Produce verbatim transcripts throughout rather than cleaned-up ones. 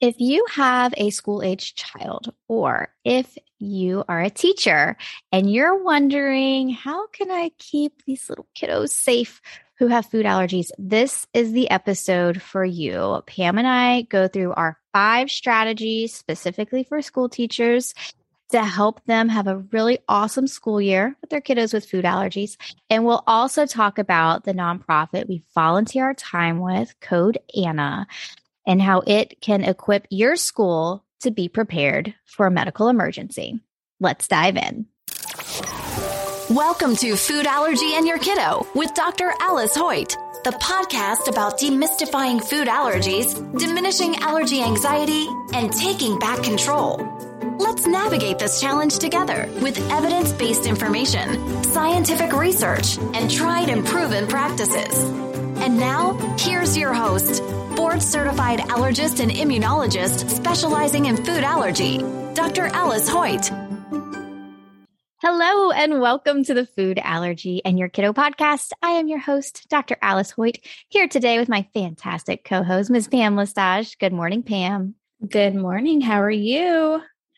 If you have a school-age child, or if you are a teacher and you're wondering, how can I keep these little kiddos safe who have food allergies? This is the episode for you. Pam and I go through our five strategies specifically for school teachers to help them have a really awesome school year with their kiddos with food allergies. And we'll also talk about the nonprofit we volunteer our time with, Code Anna, and how it can equip your school to be prepared for a medical emergency. Let's dive in. Welcome to Food Allergy and Your Kiddo with Doctor Alice Hoyt, the podcast about demystifying food allergies, diminishing allergy anxiety, and taking back control. Let's navigate this challenge together with evidence-based information, scientific research, and tried and proven practices. And now, here's your host, board-certified allergist and immunologist specializing in food allergy, Doctor Alice Hoyt. Hello, and welcome to the Food Allergy and Your Kiddo podcast. I am your host, Doctor Alice Hoyt, here today with my fantastic co-host, Miz Pam Lestage. Good morning, Pam. Good morning. How are you?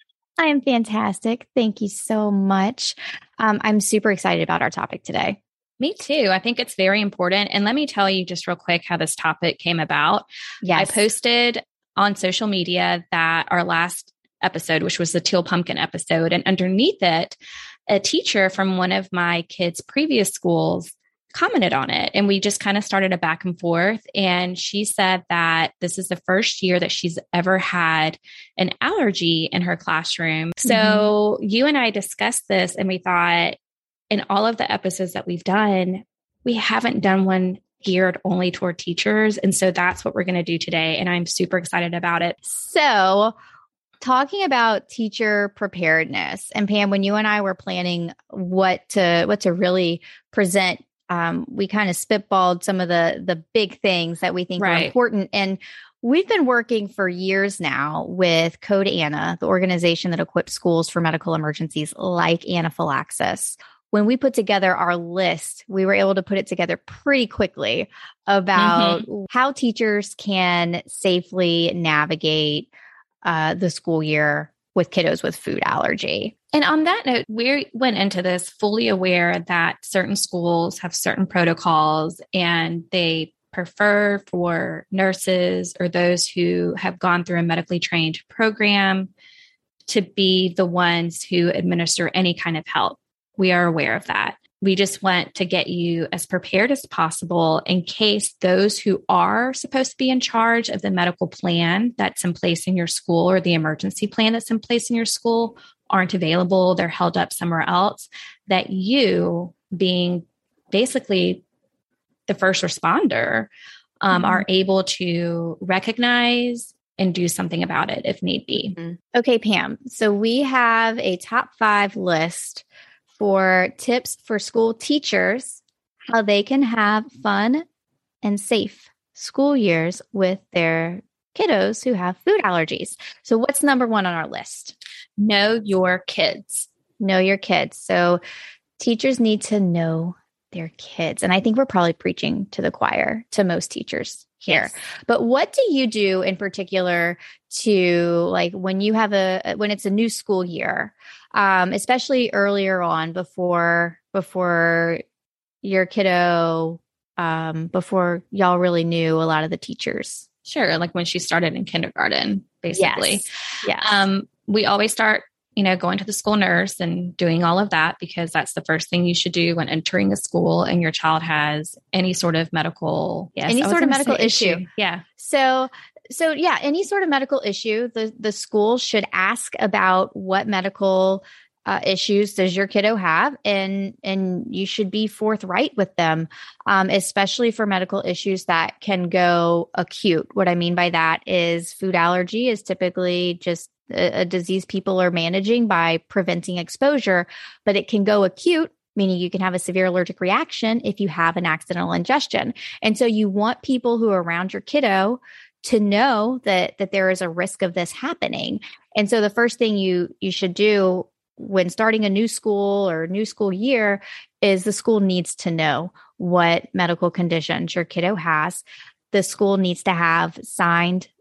I am fantastic. Thank you so much. Um, I'm super excited about our topic today. Me too. I think it's very important. And let me tell you just real quick how this topic came about. Yes. I posted on social media that our last episode, which was the teal pumpkin episode, and underneath it, a teacher from one of my kids' previous schools commented on it. And we just kind of started a back and forth. And she said that this is the first year that she's ever had an allergy in her classroom. Mm-hmm. So you and I discussed this, and we thought, in all of the episodes that we've done, we haven't done one geared only toward teachers. And so that's what we're going to do today. And I'm super excited about it. So talking about teacher preparedness, and Pam, when you and I were planning what to, what to really present, um, we kind of spitballed some of the, the big things that we think right. are important. And we've been working for years now with Code Anna, the organization that equips schools for medical emergencies like anaphylaxis. When we put together our list, we were able to put it together pretty quickly about mm-hmm. how teachers can safely navigate uh, the school year with kiddos with food allergy. And on that note, we went into this fully aware that certain schools have certain protocols, and they prefer for nurses or those who have gone through a medically trained program to be the ones who administer any kind of help. We are aware of that. We just want to get you as prepared as possible in case those who are supposed to be in charge of the medical plan that's in place in your school, or the emergency plan that's in place in your school, aren't available, they're held up somewhere else, that you, being basically the first responder, um, mm-hmm. are able to recognize and do something about it if need be. Okay, Pam. So we have a top five list for tips for school teachers, how they can have fun and safe school years with their kiddos who have food allergies. So what's number one on our list? Know your kids. Know your kids. So teachers need to know their kids. And I think we're probably preaching to the choir to most teachers here. Yes. But what do you do in particular to, like, when you have a, when it's a new school year, um, especially earlier on before, before your kiddo, um, before y'all really knew a lot of the teachers? Sure. Like when she started in kindergarten, basically. Yes. Yes. Um, we always start, you know, going to the school nurse and doing all of that, because that's the first thing you should do when entering a school and your child has any sort of medical, yes, any sort of medical issue. issue. Yeah. So, so yeah, any sort of medical issue, the, the school should ask about what medical uh, issues does your kiddo have, and, and you should be forthright with them, um, especially for medical issues that can go acute. What I mean by that is food allergy is typically just a, a disease people are managing by preventing exposure, but it can go acute, meaning you can have a severe allergic reaction if you have an accidental ingestion. And so you want people who are around your kiddo to know that, that there is a risk of this happening. And so the first thing you, you should do when starting a new school or new school year is the school needs to know what medical conditions your kiddo has. The school needs to have signed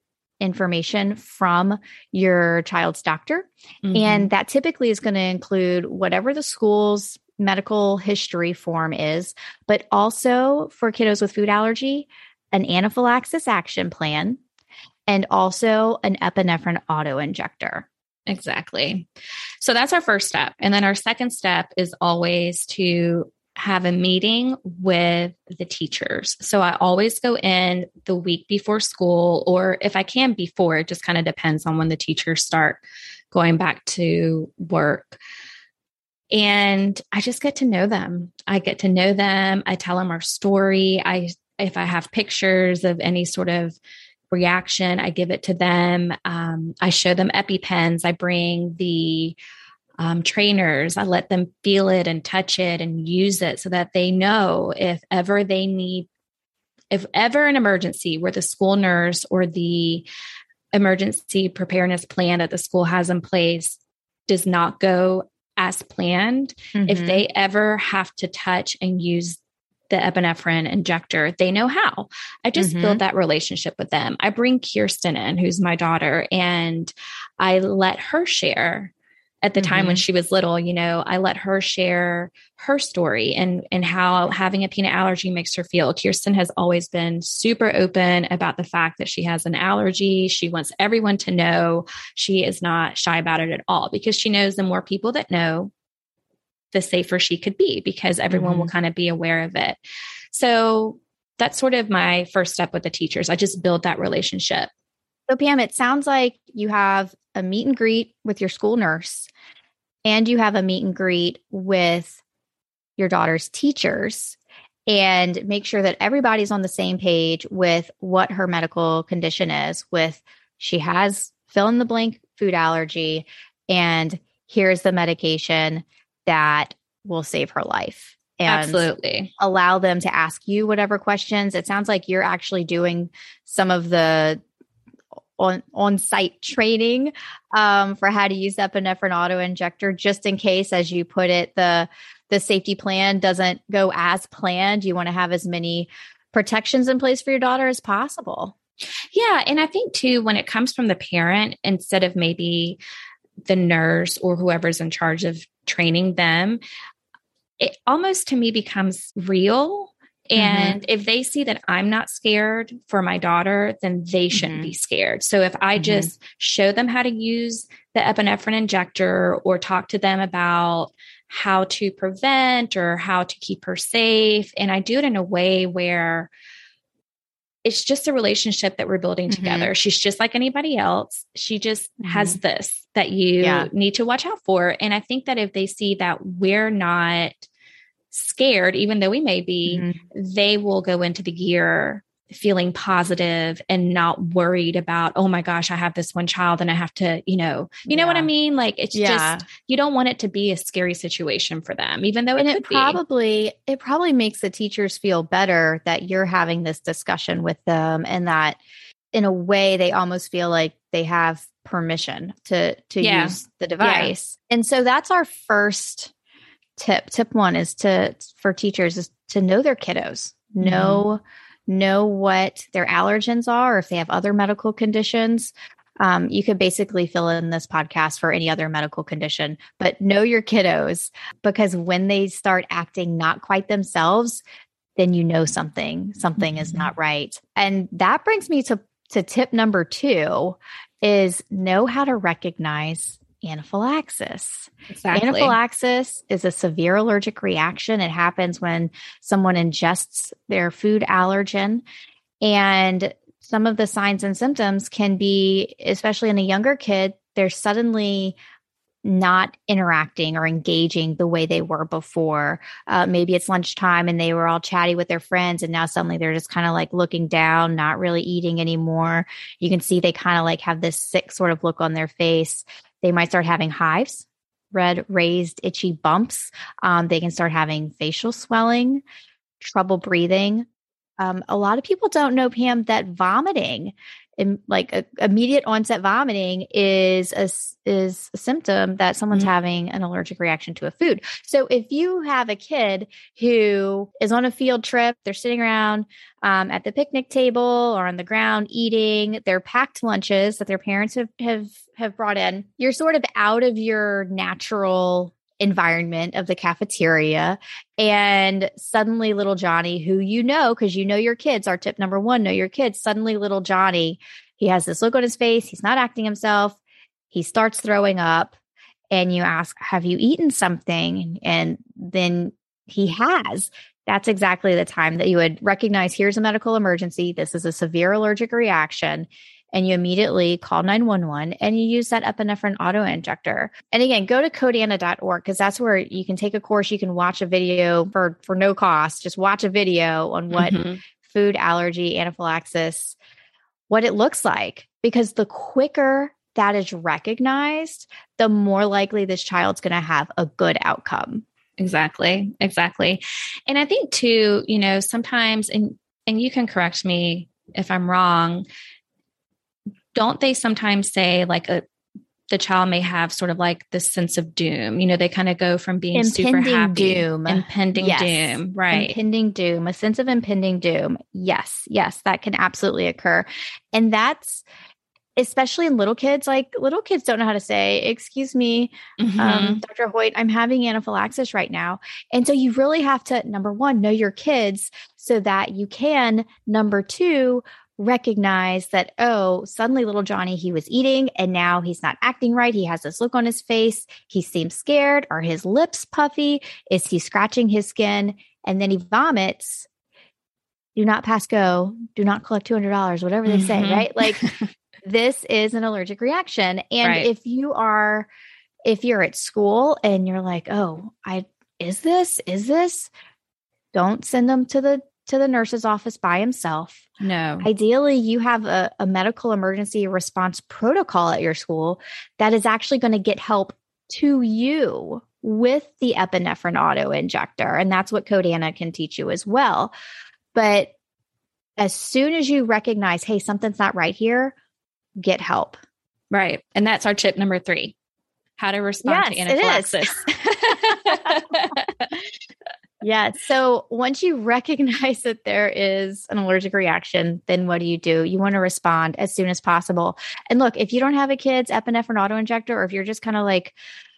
information from your child's doctor. Mm-hmm. And that typically is going to include whatever the school's medical history form is, but also for kiddos with food allergy, an anaphylaxis action plan, and also an epinephrine auto injector. Exactly. So that's our first step. And then our second step is always to have a meeting with the teachers. So I always go in the week before school, or if I can before, it just kind of depends on when the teachers start going back to work. And I just get to know them. I get to know them. I tell them our story. I, if I have pictures of any sort of reaction, I give it to them. Um, I show them EpiPens. I bring the um, trainers. I let them feel it and touch it and use it so that they know if ever they need, if ever an emergency where the school nurse or the emergency preparedness plan that the school has in place does not go as planned, mm-hmm. if they ever have to touch and use the epinephrine injector, they know how. I just mm-hmm. build that relationship with them. I bring Kirsten in, who's my daughter, and I let her share. At the mm-hmm. time when she was little, you know, I let her share her story and, and how having a peanut allergy makes her feel. Kirsten has always been super open about the fact that she has an allergy. She wants everyone to know. She is not shy about it at all, because she knows the more people that know, the safer she could be, because everyone mm-hmm. will kind of be aware of it. So that's sort of my first step with the teachers. I just build that relationship. So Pam, it sounds like you have a meet and greet with your school nurse, and you have a meet and greet with your daughter's teachers, and make sure that everybody's on the same page with what her medical condition is, with she has fill in the blank food allergy, and here's the medication that will save her life. And absolutely allow them to ask you whatever questions. It sounds like you're actually doing some of the on on-site training um, for how to use the epinephrine auto injector, just in case, as you put it, the the safety plan doesn't go as planned. You want to have as many protections in place for your daughter as possible. Yeah. And I think too, when it comes from the parent, instead of maybe the nurse or whoever's in charge of training them, it almost to me becomes real. And mm-hmm. if they see that I'm not scared for my daughter, then they shouldn't mm-hmm. be scared. So if I mm-hmm. just show them how to use the epinephrine injector, or talk to them about how to prevent or how to keep her safe, and I do it in a way where it's just a relationship that we're building mm-hmm. together. She's just like anybody else. She just mm-hmm. has this that you yeah. need to watch out for. And I think that if they see that we're not scared, even though we may be, mm-hmm. they will go into the year feeling positive and not worried about, oh my gosh, I have this one child and I have to, you know, you know yeah. what I mean? Like, it's yeah. just, you don't want it to be a scary situation for them, even though it and could it be. probably, it probably makes the teachers feel better that you're having this discussion with them, and that in a way they almost feel like they have permission to, to yeah. use the device. Yeah. And so that's our first tip. Tip one is to, for teachers, is to know their kiddos, mm-hmm. know, know what their allergens are, or if they have other medical conditions. Um, you could basically fill in this podcast for any other medical condition, but know your kiddos, because when they start acting not quite themselves, then you know something, something mm-hmm. is not right. And that brings me to, to tip number two, is know how to recognize anaphylaxis. Exactly. Anaphylaxis is a severe allergic reaction. It happens when someone ingests their food allergen, and some of the signs and symptoms can be, especially in a younger kid, they're suddenly not interacting or engaging the way they were before. Uh, maybe it's lunchtime and they were all chatty with their friends, and now suddenly they're just kind of like looking down, not really eating anymore. You can see they kind of like have this sick sort of look on their face. They might start having hives, red, raised, itchy bumps. Um, they can start having facial swelling, trouble breathing. Um, a lot of people don't know, Pam, that vomiting in, like a, immediate onset vomiting is a, is a symptom that someone's mm-hmm. having an allergic reaction to a food. So if you have a kid who is on a field trip, they're sitting around um, at the picnic table or on the ground eating their packed lunches that their parents have, have, have brought in, you're sort of out of your natural environment of the cafeteria. And suddenly little Johnny, who you know, because you know your kids, our tip number one, know your kids, suddenly little Johnny, he has this look on his face. He's not acting himself. He starts throwing up and you ask, have you eaten something? And then he has. That's exactly the time that you would recognize here's a medical emergency. This is a severe allergic reaction. And you immediately call nine one one and you use that epinephrine auto-injector. And again, go to codana dot org because that's where you can take a course. You can watch a video for, for no cost. Just watch a video on what mm-hmm. food allergy anaphylaxis, what it looks like. Because the quicker that is recognized, the more likely this child's going to have a good outcome. Exactly. Exactly. And I think too, you know, sometimes, and, and you can correct me if I'm wrong, don't they sometimes say like a, the child may have sort of like this sense of doom, you know, they kind of go from being impending super happy, doom, impending yes. doom, right? Impending doom, a sense of impending doom. Yes. Yes. That can absolutely occur. And that's, especially in little kids, like little kids don't know how to say, excuse me, mm-hmm. um, Doctor Hoyt, I'm having anaphylaxis right now. And so you really have to, number one, know your kids so that you can, number two, recognize that, oh, suddenly little Johnny, he was eating and now he's not acting right. He has this look on his face. He seems scared. Are his lips puffy? Is he scratching his skin? And then he vomits. Do not pass go. Do not collect two hundred dollars, whatever they mm-hmm. say, right? Like this is an allergic reaction. And right. if you are, if you're at school and you're like, oh, I, is this, is this, don't send them to the to the nurse's office by himself. No. Ideally, you have a, a medical emergency response protocol at your school that is actually going to get help to you with the epinephrine auto-injector. And that's what Codana can teach you as well. But as soon as you recognize, hey, something's not right here, get help. Right. And that's our tip number three, how to respond yes, to anaphylaxis. Yeah. So once you recognize that there is an allergic reaction, then what do you do? You want to respond as soon as possible. And look, if you don't have a kid's epinephrine auto-injector, or if you're just kind of like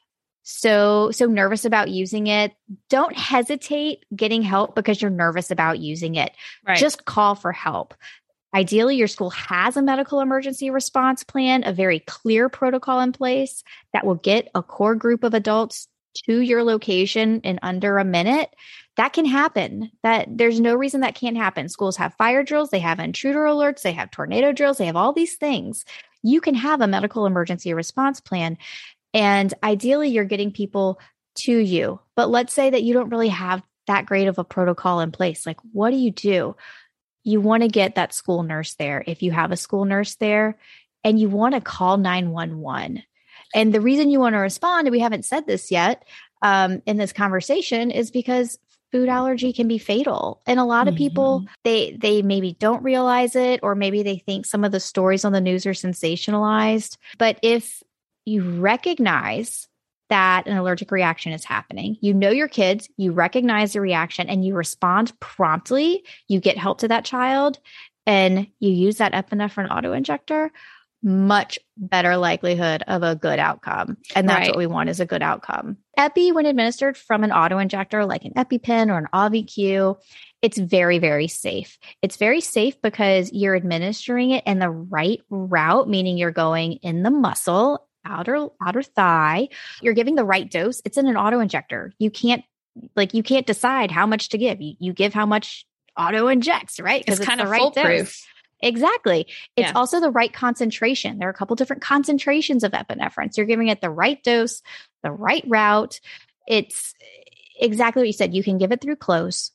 so, so nervous about using it, don't hesitate getting help because you're nervous about using it. Right. Just call for help. Ideally, your school has a medical emergency response plan, a very clear protocol in place that will get a core group of adults to your location in under a minute. That can happen. That there's no reason that can't happen. Schools have fire drills, they have intruder alerts, they have tornado drills, they have all these things. You can have a medical emergency response plan. And ideally, you're getting people to you. But let's say that you don't really have that great of a protocol in place. Like, what do you do? You want to get that school nurse there. If you have a school nurse there, and you want to call nine one one. And the reason you want to respond, and we haven't said this yet um, in this conversation, is because food allergy can be fatal. And a lot of mm-hmm. people, they they maybe don't realize it, or maybe they think some of the stories on the news are sensationalized. But if you recognize that an allergic reaction is happening, you know your kids, you recognize the reaction, and you respond promptly, you get help to that child, and you use that epinephrine auto-injector, much better likelihood of a good outcome. And that's right. what we want is a good outcome. Epi, when administered from an auto-injector like an EpiPen or an Auvi-Q, it's very, very safe. It's very safe because you're administering it in the right route, meaning you're going in the muscle, outer outer thigh. You're giving the right dose. It's in an auto-injector. You can't like you can't decide how much to give. You, you give how much auto-injects, right? Because it's, it's kind of right foolproof. Dose. Exactly. It's yeah. also the right concentration. There are a couple different concentrations of epinephrine. So you're giving it the right dose, the right route. It's exactly what you said. You can give it through close.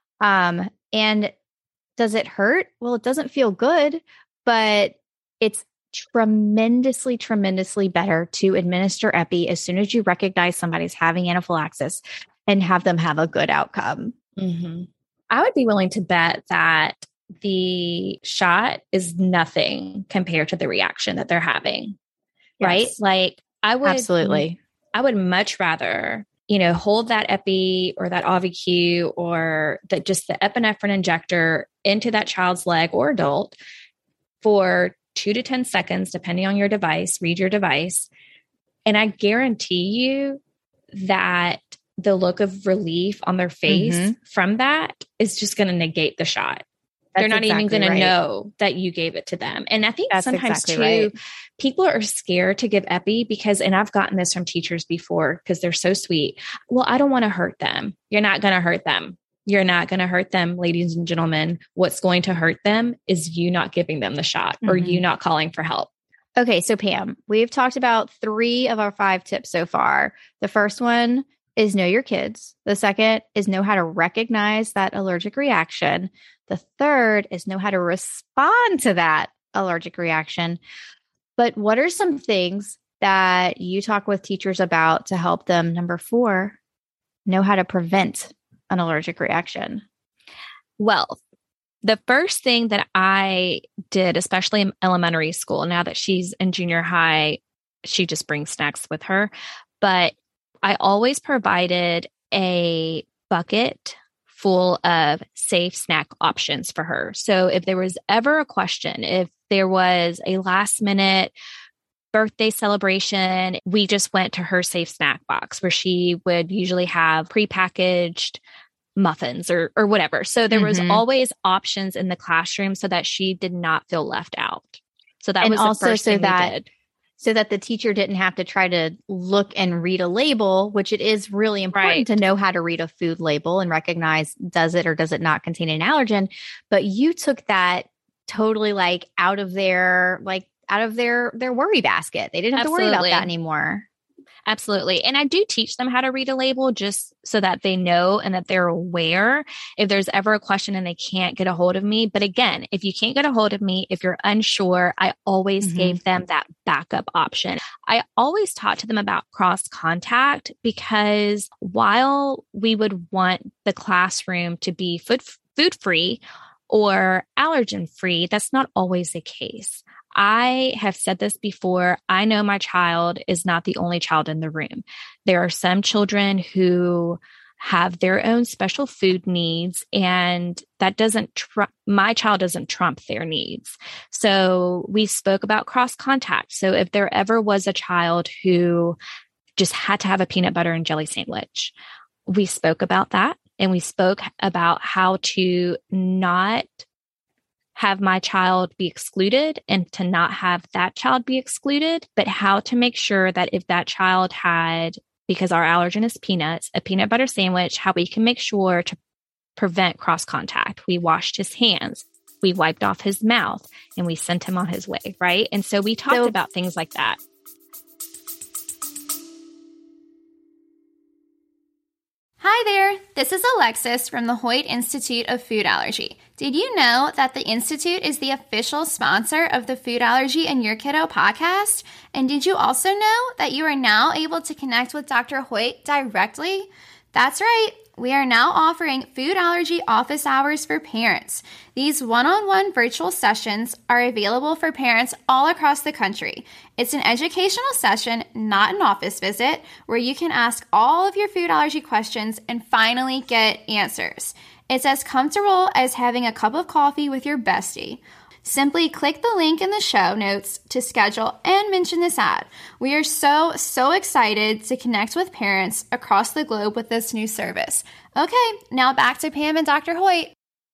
Um, and does it hurt? Well, it doesn't feel good, but it's tremendously, tremendously better to administer Epi as soon as you recognize somebody's having anaphylaxis and have them have a good outcome. Mm-hmm. I would be willing to bet that the shot is nothing compared to the reaction that they're having. Yes. Right? Like I would absolutely, I would much rather, you know, hold that epi or that Auvi-Q or the, just the epinephrine injector into that child's leg or adult for two to ten seconds, depending on your device, read your device. And I guarantee you that the look of relief on their face mm-hmm. from that is just going to negate the shot. That's They're not exactly even going right. to know that you gave it to them. And I think That's sometimes exactly too, right. people are scared to give epi because, and I've gotten this from teachers before because they're so sweet. Well, I don't want to hurt them. You're not going to hurt them. You're not going to hurt them, ladies and gentlemen. What's going to hurt them is you not giving them the shot mm-hmm. or you not calling for help. Okay. So Pam, we've talked about three of our five tips so far. The first one is know your kids. The second is know how to recognize that allergic reaction. The third is know how to respond to that allergic reaction. But what are some things that you talk with teachers about to help them? Number four, know how to prevent an allergic reaction. Well, the first thing that I did, especially in elementary school, now that she's in junior high, she just brings snacks with her. But I always provided a bucket full of safe snack options for her. So if there was ever a question, if there was a last minute birthday celebration, we just went to her safe snack box where she would usually have prepackaged muffins or or whatever. So there was mm-hmm. always options in the classroom so that she did not feel left out. So that and was also the first so thing that we did. So that the teacher didn't have to try to look and read a label, which it is really important right. to know how to read a food label and recognize does it or does it not contain an allergen. But you took that totally like out of their like out of their their worry basket. They didn't have Absolutely. to worry about that anymore. Absolutely. And I do teach them how to read a label just so that they know and that they're aware if there's ever a question and they can't get a hold of me. But again, if you can't get a hold of me, if you're unsure, I always mm-hmm. gave them that backup option. I always taught to them about cross contact because while we would want the classroom to be food, food free or allergen free, that's not always the case. I have said this before. I know my child is not the only child in the room. There are some children who have their own special food needs, and that doesn't, tr- my child doesn't trump their needs. So we spoke about cross contact. So if there ever was a child who just had to have a peanut butter and jelly sandwich, we spoke about that. And we spoke about how to not have my child be excluded and to not have that child be excluded, but how to make sure that if that child had, because our allergen is peanuts, a peanut butter sandwich, how we can make sure to prevent cross contact. We washed his hands, we wiped off his mouth, and we sent him on his way, right? And so we talked so, about things like that. Hi there, this is Alexis from the Hoyt Institute of Food Allergy. Did you know that the Institute is the official sponsor of the Food Allergy and Your Kiddo podcast? And did you also know that you are now able to connect with Doctor Hoyt directly? That's right. We are now offering food allergy office hours for parents. These one-on-one virtual sessions are available for parents all across the country. It's an educational session, not an office visit, where you can ask all of your food allergy questions and finally get answers. It's as comfortable as having a cup of coffee with your bestie. Simply click the link in the show notes to schedule and mention this ad. We are so, so excited to connect with parents across the globe with this new service. Okay, now back to Pam and Doctor Hoyt.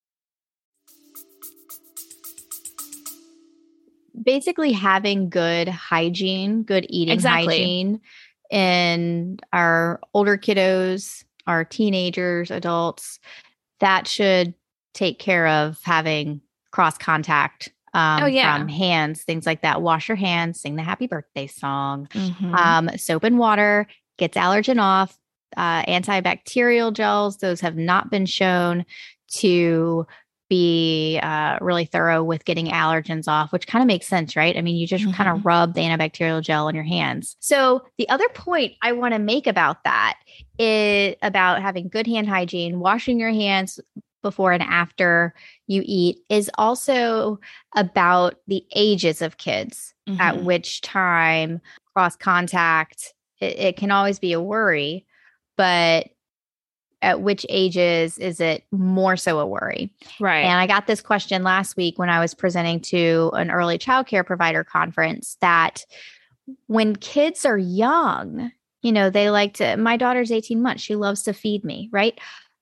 Basically having good hygiene, good eating exactly. hygiene in our older kiddos, our teenagers, adults, that should take care of having cross contact um, oh, yeah. from hands, things like that. Wash your hands, sing the happy birthday song. Mm-hmm. Um, soap and water gets allergen off. Uh, antibacterial gels, those have not been shown to be uh, really thorough with getting allergens off, which kind of makes sense, right? I mean, you just mm-hmm. kind of rub the antibacterial gel on your hands. So the other point I want to make about that is about having good hand hygiene, washing your hands before and after you eat is also about the ages of kids, mm-hmm. at which time cross contact, it, it can always be a worry, but at which ages is it more so a worry? Right. And I got this question last week when I was presenting to an early childcare provider conference that when kids are young, you know, they like to, my daughter's eighteen months, she loves to feed me, right?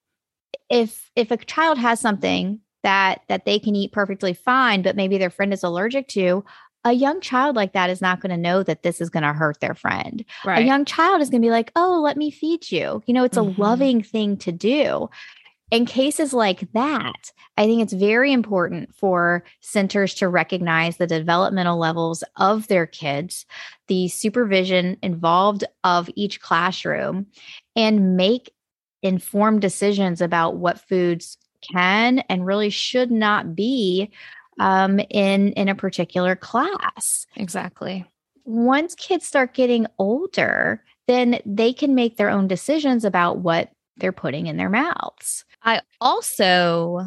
If if a child has something that that they can eat perfectly fine, but maybe their friend is allergic to, a young child like that is not going to know that this is going to hurt their friend. Right. A young child is going to be like, oh, let me feed you. You know, it's mm-hmm. a loving thing to do. In cases like that, I think it's very important for centers to recognize the developmental levels of their kids, the supervision involved of each classroom, and make informed decisions about what foods can and really should not be um, in, in a particular class. Exactly. Once kids start getting older, then they can make their own decisions about what they're putting in their mouths. I also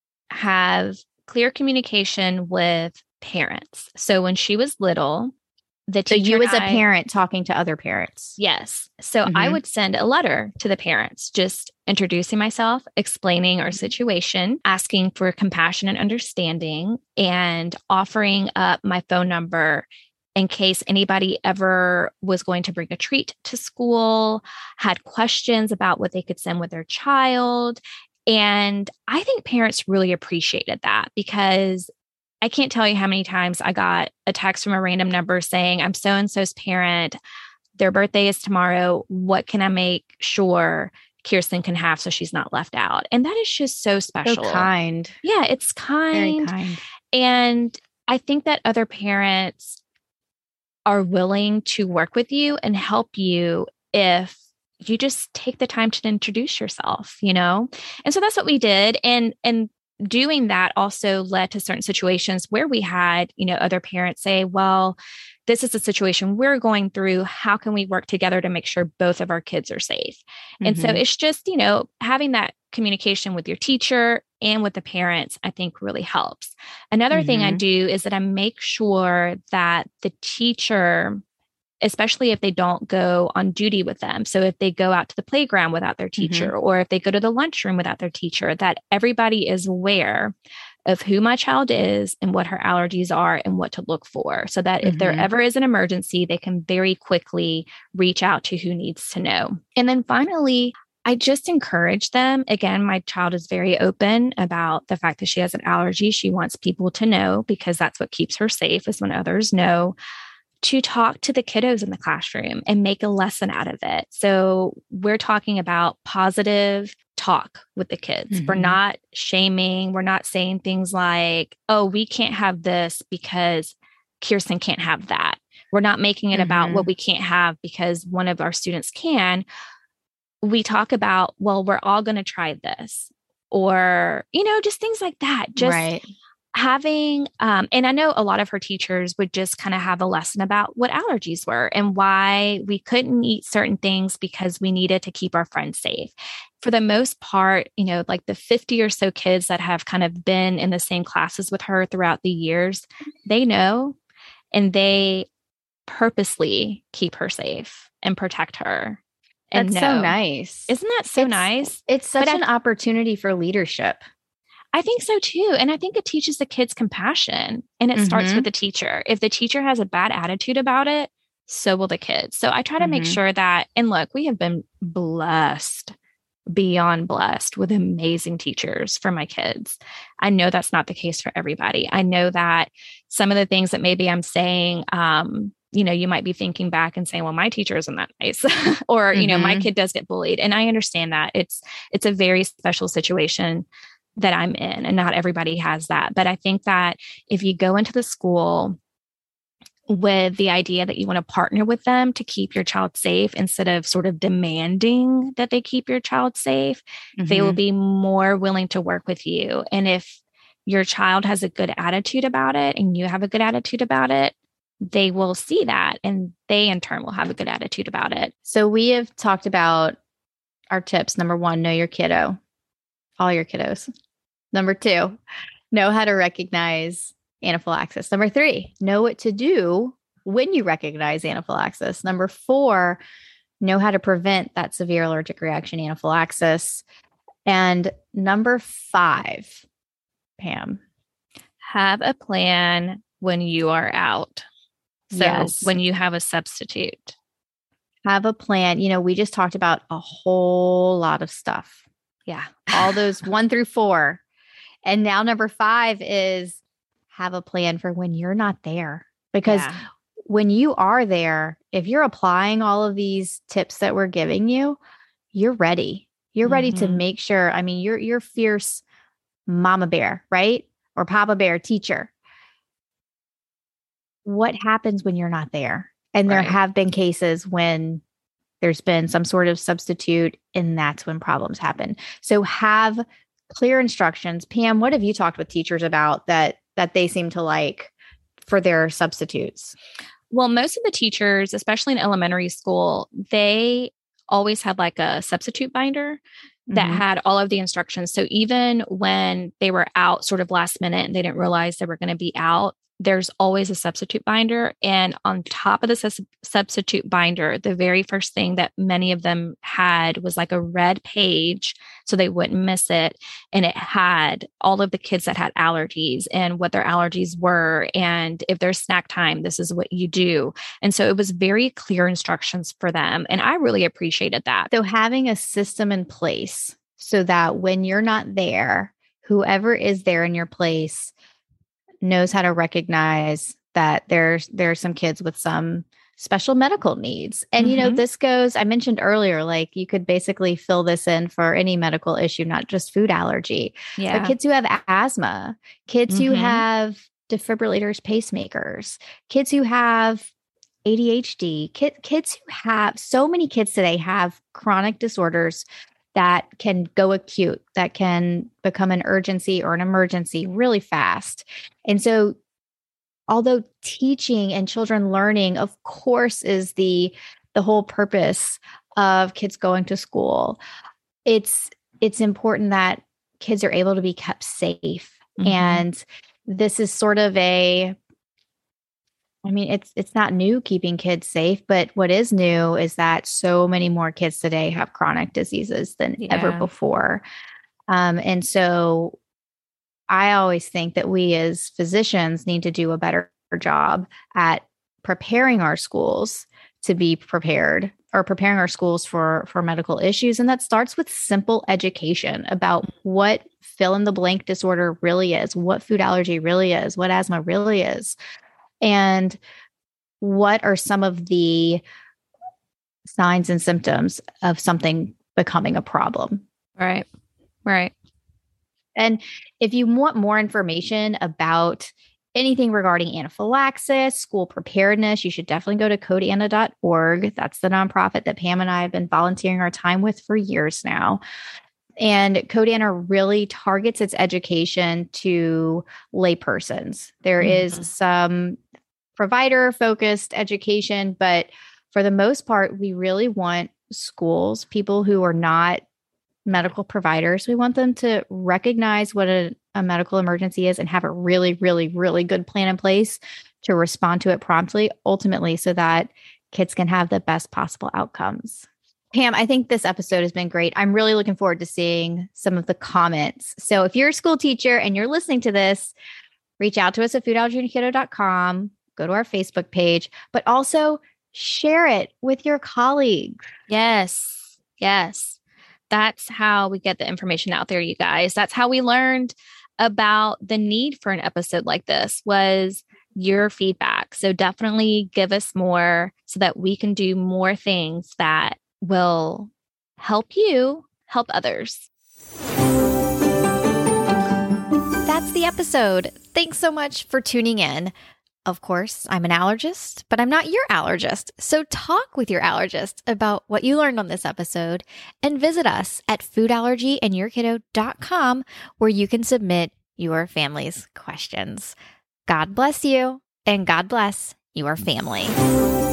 have clear communication with parents. So when she was little, the so teacher you as a I, parent talking to other parents. Yes. So mm-hmm. I would send a letter to the parents, just introducing myself, explaining our situation, asking for compassion and understanding, and offering up my phone number in case anybody ever was going to bring a treat to school, had questions about what they could send with their child. And I think parents really appreciated that, because I can't tell you how many times I got a text from a random number saying, I'm so-and-so's parent, their birthday is tomorrow. What can I make sure Kirsten can have so she's not left out? And that is just so special. So kind. Yeah, it's kind. Very kind. And I think that other parents are willing to work with you and help you if you just take the time to introduce yourself, you know? And so that's what we did. And, and doing that also led to certain situations where we had, you know, other parents say, well, this is a situation we're going through. How can we work together to make sure both of our kids are safe? Mm-hmm. And so it's just, you know, having that communication with your teacher and with the parents, I think really helps. Another mm-hmm. thing I do is that I make sure that the teacher, especially if they don't go on duty with them. So if they go out to the playground without their teacher, mm-hmm. or if they go to the lunchroom without their teacher, that everybody is aware of who my child is and what her allergies are and what to look for. So that mm-hmm. if there ever is an emergency, they can very quickly reach out to who needs to know. And then finally, I just encourage them. Again, my child is very open about the fact that she has an allergy. She wants people to know, because that's what keeps her safe, is when others know, to talk to the kiddos in the classroom and make a lesson out of it. So we're talking about positive talk with the kids. Mm-hmm. We're not shaming. We're not saying things like, oh, we can't have this because Kirsten can't have that. We're not making it mm-hmm. about what we can't have because one of our students can. We talk about, well, we're all going to try this, or, you know, just things like that. Just right. having, um, and I know a lot of her teachers would just kind of have a lesson about what allergies were and why we couldn't eat certain things because we needed to keep our friends safe. For the most part, you know, like the fifty or so kids that have kind of been in the same classes with her throughout the years, they know, and they purposely keep her safe and protect her. And That's know. so nice. Isn't that so it's, nice? It's such but an I, opportunity for leadership. I think so too. And I think it teaches the kids compassion, and it mm-hmm. starts with the teacher. If the teacher has a bad attitude about it, so will the kids. So I try to mm-hmm. make sure that, and look, we have been blessed, beyond blessed, with amazing teachers for my kids. I know that's not the case for everybody. I know that some of the things that maybe I'm saying, um, you know, you might be thinking back and saying, well, my teacher isn't that nice, or, mm-hmm. you know, my kid does get bullied. And I understand that it's, it's a very special situation that I'm in, and not everybody has that. But I think that if you go into the school with the idea that you want to partner with them to keep your child safe, instead of sort of demanding that they keep your child safe, mm-hmm. they will be more willing to work with you. And if your child has a good attitude about it and you have a good attitude about it, they will see that, and they in turn will have a good attitude about it. So we have talked about our tips. Number one, know your kiddo, all your kiddos. Number two, know how to recognize anaphylaxis. Number three, know what to do when you recognize anaphylaxis. Number four, know how to prevent that severe allergic reaction anaphylaxis. And number five, Pam, have a plan when you are out. So yes. when you have a substitute. Have a plan. You know, we just talked about a whole lot of stuff. Yeah. All those one through four. And now number five is have a plan for when you're not there. Because yeah. when you are there, if you're applying all of these tips that we're giving you, you're ready. You're ready mm-hmm. to make sure. I mean, you're you're fierce mama bear, right? Or papa bear teacher. What happens when you're not there? And there right. have been cases when there's been some sort of substitute, and that's when problems happen. So have clear instructions. Pam, what have you talked with teachers about that that they seem to like for their substitutes? Well, most of the teachers, especially in elementary school, they always had like a substitute binder that mm-hmm. had all of the instructions. So even when they were out sort of last minute and they didn't realize they were going to be out, there's always a substitute binder. And on top of the sus- substitute binder, the very first thing that many of them had was like a red page so they wouldn't miss it. And it had all of the kids that had allergies and what their allergies were. And if there's snack time, this is what you do. And so it was very clear instructions for them. And I really appreciated that. So having a system in place so that when you're not there, whoever is there in your place knows how to recognize that there's there are some kids with some special medical needs. And, mm-hmm. you know, this goes, I mentioned earlier, like you could basically fill this in for any medical issue, not just food allergy. Yeah. So kids who have asthma, kids mm-hmm. who have defibrillators, pacemakers, kids who have A D H D, kid, kids who have, so many kids today have chronic disorders that can go acute, that can become an urgency or an emergency really fast. And so although teaching and children learning, of course, is the the whole purpose of kids going to school, it's it's important that kids are able to be kept safe. Mm-hmm. And this is sort of a I mean, it's it's not new keeping kids safe, but what is new is that so many more kids today have chronic diseases than yeah. ever before. Um, and so I always think that we as physicians need to do a better job at preparing our schools to be prepared or preparing our schools for, for medical issues. And that starts with simple education about what fill in the blank disorder really is, what food allergy really is, what asthma really is. And what are some of the signs and symptoms of something becoming a problem? Right. Right. And if you want more information about anything regarding anaphylaxis, school preparedness, you should definitely go to code ana dot org. That's the nonprofit that Pam and I have been volunteering our time with for years now. And CodeAna really targets its education to laypersons. There mm-hmm. is some provider-focused education, but for the most part, we really want schools, people who are not medical providers, we want them to recognize what a, a medical emergency is and have a really, really, really good plan in place to respond to it promptly, ultimately, so that kids can have the best possible outcomes. Pam, I think this episode has been great. I'm really looking forward to seeing some of the comments. So if you're a school teacher and you're listening to this, reach out to us at food allergy and kiddo dot com, go to our Facebook page, but also share it with your colleagues. Yes. Yes. That's how we get the information out there, you guys. That's how we learned about the need for an episode like this was your feedback. So definitely give us more so that we can do more things that will help you help others. That's the episode. Thanks so much for tuning in. Of course, I'm an allergist, but I'm not your allergist. So talk with your allergist about what you learned on this episode and visit us at food allergy and your kiddo dot com where you can submit your family's questions. God bless you and God bless your family.